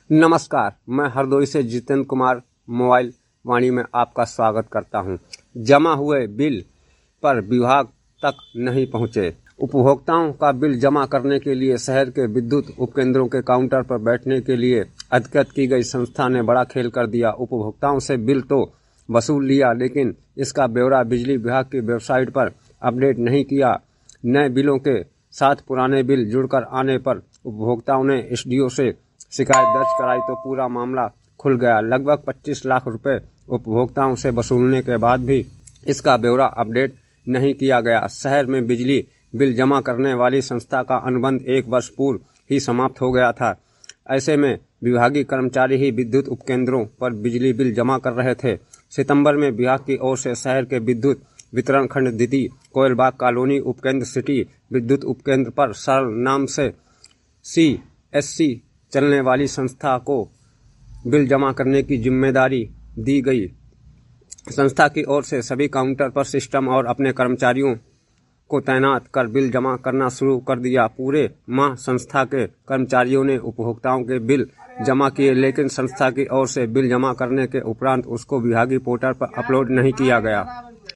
नमस्कार, मैं हरदोई से जितेंद्र कुमार मोबाइल वाणी में आपका स्वागत करता हूं। जमा हुए बिल पर विभाग तक नहीं पहुंचे। उपभोक्ताओं का बिल जमा करने के लिए शहर के विद्युत उपकेंद्रों के काउंटर पर बैठने के लिए अधिकृत की गई संस्था ने बड़ा खेल कर दिया। उपभोक्ताओं से बिल तो वसूल लिया, लेकिन इसका ब्यौरा बिजली विभाग की वेबसाइट पर अपडेट नहीं किया। नए बिलों के साथ पुराने बिल जुड़कर आने पर उपभोक्ताओं ने एसडीओ से शिकायत दर्ज कराई तो पूरा मामला खुल गया। लगभग 25 लाख रुपए उपभोक्ताओं से वसूलने के बाद भी इसका ब्यौरा अपडेट नहीं किया गया। शहर में बिजली बिल जमा करने वाली संस्था का अनुबंध 1 वर्ष पूर्व ही समाप्त हो गया था। ऐसे में विभागीय कर्मचारी ही विद्युत उपकेंद्रों पर बिजली बिल जमा कर रहे थे। सितंबर में विभाग की ओर से शहर के विद्युत वितरण खंड द्वितीय कोयलबाग कॉलोनी उपकेंद्र सिटी विद्युत उपकेंद्र पर सरल नाम से CSC चलने वाली संस्था को बिल जमा करने की जिम्मेदारी दी गई। संस्था की ओर से सभी काउंटर पर सिस्टम और अपने कर्मचारियों को तैनात कर बिल जमा करना शुरू कर दिया। पूरे माह संस्था के कर्मचारियों ने उपभोक्ताओं के बिल जमा किए, लेकिन संस्था की ओर से बिल जमा करने के उपरांत उसको विभागीय पोर्टल पर अपलोड नहीं किया गया।